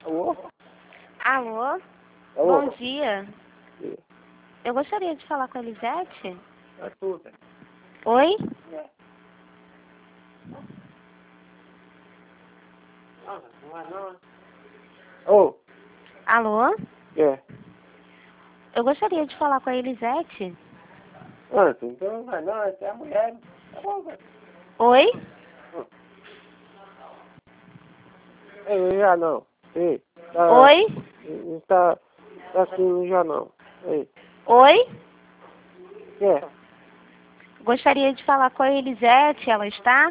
Alô? Alô? Alô? Bom dia. Sim. Eu gostaria de falar com a Elisete. É tudo. Oi? É. Não é não. Ô, Alô? é. Eu gostaria de falar com a Elisete. Então não vai não, essa é a mulher. Tá bom, velho. Oi? Ei, já não. Ei, tá. Oi? Tá assim já não. Ei, Oi? é. Gostaria de falar com a Elisete. Ela está?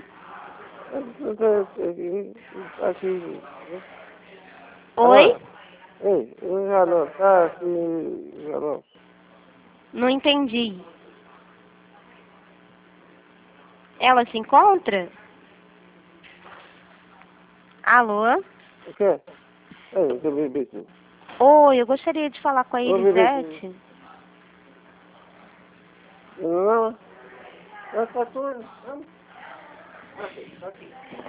Aqui. Oi? Agora. Ei, já não. Tá assim já não. Não entendi. Ela se encontra? Alô? O quê? Ei, seu bebezinho. Oi, eu gostaria de falar com a Ô, bebezinho. Elisete. Não. Não, tá tudo. Vamos. Aqui, tá aqui.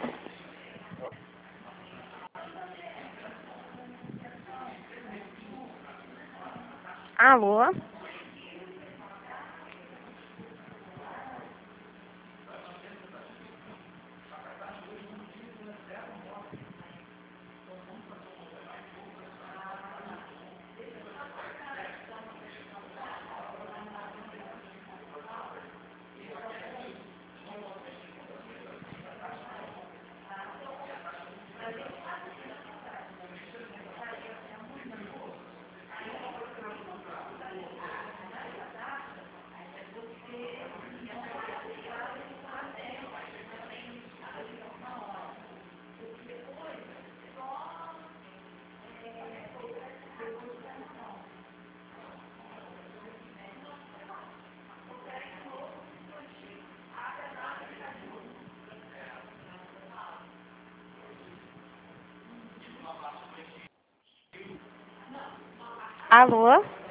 Alô? Alô?